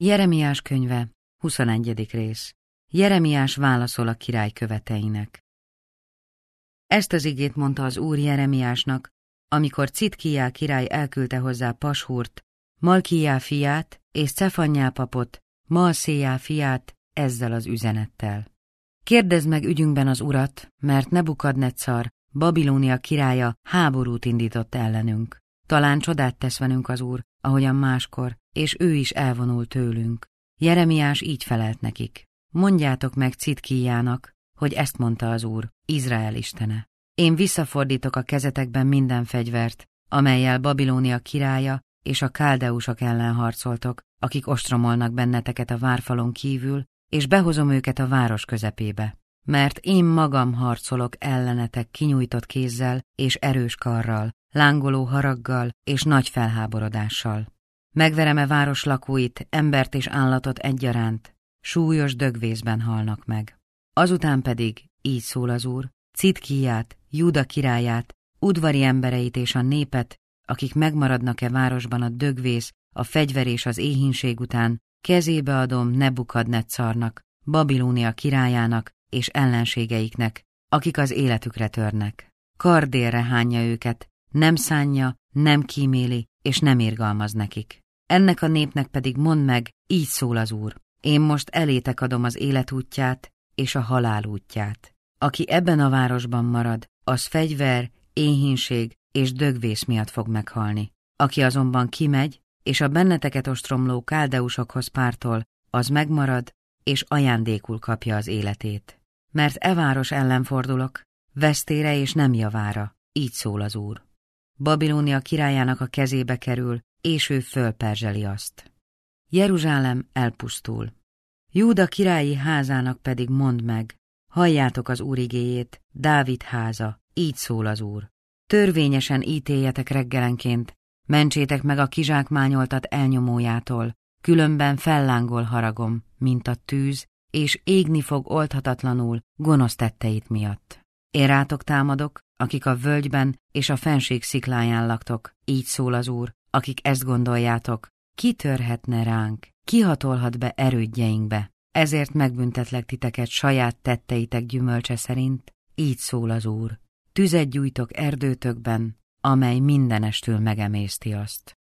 Jeremiás könyve, 21. rész. Jeremiás válaszol a király követeinek. Ezt az igét mondta az Úr Jeremiásnak, amikor Citkijá király elküldte hozzá Pashhurt, Malkijá fiát és Cefanyá papot, Maalszéjá fiát ezzel az üzenettel. Kérdezd meg ügyünkben az Urat, mert Nebukadnetszar, Babilónia királya háborút indított ellenünk. Talán csodát tesz velünk az Úr, ahogyan máskor, és ő is elvonul tőlünk. Jeremiás így felelt nekik. Mondjátok meg Citkijának, hogy ezt mondta az Úr, Izrael istene. Én visszafordítok a kezetekben minden fegyvert, amellyel Babilónia királya és a káldeusok ellen harcoltok, akik ostromolnak benneteket a várfalon kívül, és behozom őket a város közepébe. Mert én magam harcolok ellenetek kinyújtott kézzel és erős karral, lángoló haraggal és nagy felháborodással. Megverem-e város lakóit, embert és állatot egyaránt, súlyos dögvészben halnak meg. Azután pedig, így szól az Úr, Citkiját, Júda királyát, udvari embereit és a népet, akik megmaradnak-e városban a dögvész, a fegyver és az éhínség után, kezébe adom Nebukadnetszarnak, Babilónia királyának és ellenségeiknek, akik az életükre törnek. Kardélre hányja őket, nem szánja, nem kíméli, és nem irgalmaz nekik. Ennek a népnek pedig mondd meg, így szól az Úr, én most elétek adom az élet útját és a halál útját. Aki ebben a városban marad, az fegyver, éhínség és dögvész miatt fog meghalni. Aki azonban kimegy, és a benneteket ostromló káldeusokhoz pártol, az megmarad, és ajándékul kapja az életét. Mert e város ellen fordulok, vesztére és nem javára, így szól az Úr. Babilónia királyának a kezébe kerül, és ő fölperzseli azt. Jeruzsálem elpusztul. Júda királyi házának pedig mondd meg, halljátok az Úr igéjét, Dávid háza, így szól az Úr. Törvényesen ítéljetek reggelenként, mentsétek meg a kizsákmányoltat elnyomójától, különben fellángol haragom, mint a tűz, és égni fog oldhatatlanul gonosz tetteit miatt. Én rátok támadok, akik a völgyben és a fenség szikláján laktok, így szól az Úr, akik ezt gondoljátok, ki törhetne ránk, ki hatolhat be erődjeinkbe, ezért megbüntetlek titeket saját tetteitek gyümölcse szerint, így szól az Úr. Tüzet gyújtok erdőtökben, amely mindenestül megemészti azt.